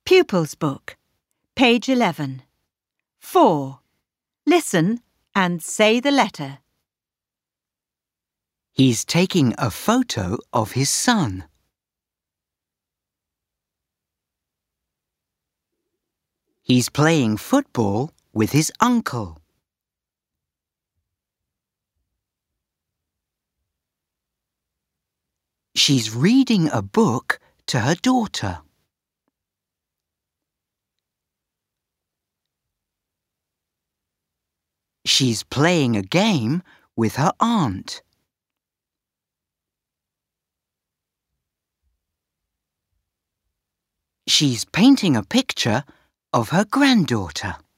Pupils Book, page 11. 4. Listen and say the letter. He's taking a photo of his son. He's playing football with his uncle. She's reading a book to her daughter. She's playing a game with her aunt. She's painting a picture of her granddaughter.